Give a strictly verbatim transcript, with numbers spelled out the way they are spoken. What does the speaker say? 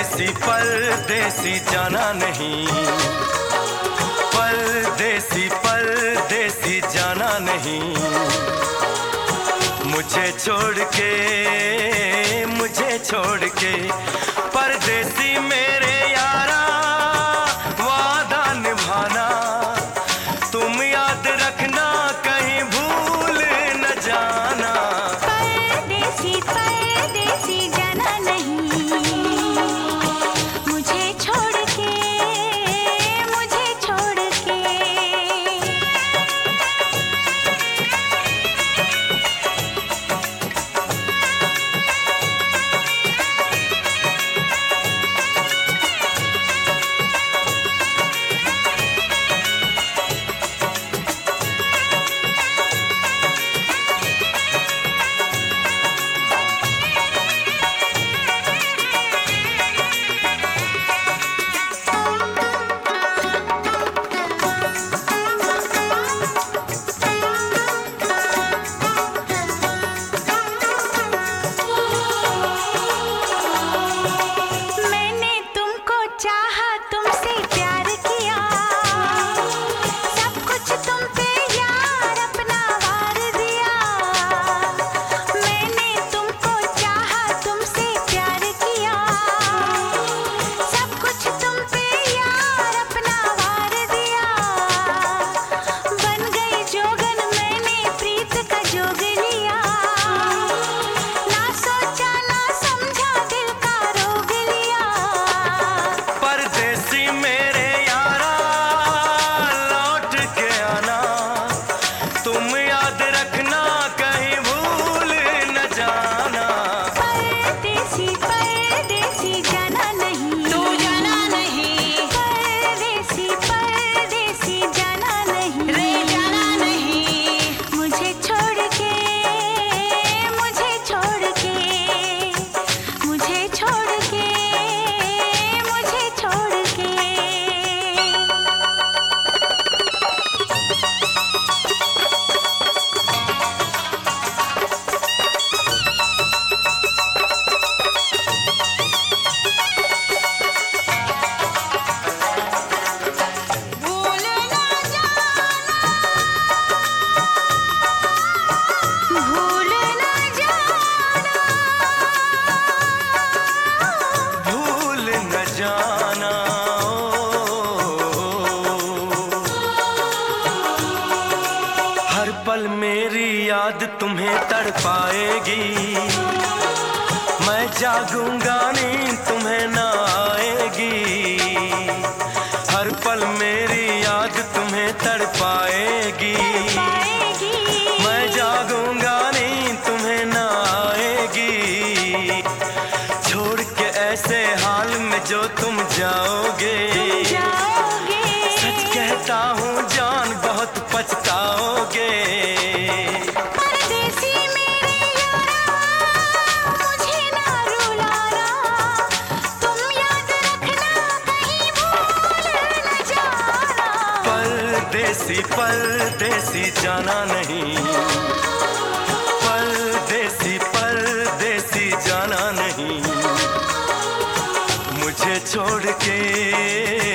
परदेसी परदेसी जाना नहीं, परदेसी परदेसी जाना नहीं, मुझे छोड़ के मुझे छोड़ के परदेसी मेरे यारा वादा निभाना, तुम याद रखना कहीं भूल न जाना। परदेसी परदेसी जाना नहीं, मुझे छोड़ के मुझे छोड़ के। हर पल मेरी याद तुम्हें तड़पाएगी, मैं जागूंगा नींद तुम्हें ना आएगी। हर पल मेरी याद तुम्हें तड़पाएगी, मैं जागूंगा नींद तुम्हें ना आएगी। छोड़ के ऐसे हाल में जो तुम जाओगे, सच कहता हूँ जान बहुत पछताओगे। परदेसी मेरे यारा मुझे ना रुलाना, तुम याद रखना कहीं भूल न जाना। परदेसी परदेसी जाना नहीं, परदेसी परदेसी जाना नहीं, मुझे छोड़ के